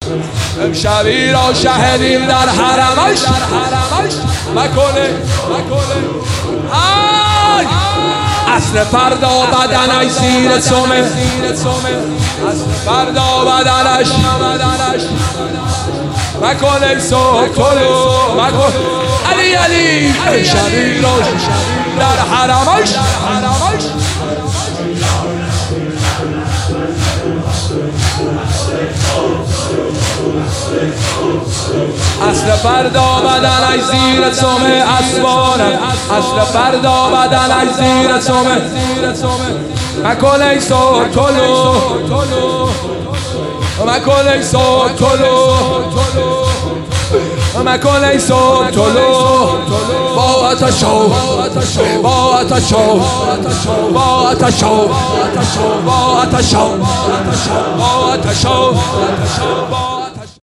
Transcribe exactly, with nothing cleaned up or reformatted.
امشبی را شهدیم در حرمش مکنه مکنه اصل فردا بدنش زیر سمه اصل فردا بدنش مکنه سوکلو مکن علی علی امشبی را در حرمش اصل فردا بدنش زیر سمه اسبانه اصل فردا بدنش زیر سمه مکنه سوکلو مکنه سوکلو مکنه سوکلو با آتشو با آتشو با آتشو با آتشو با آتشو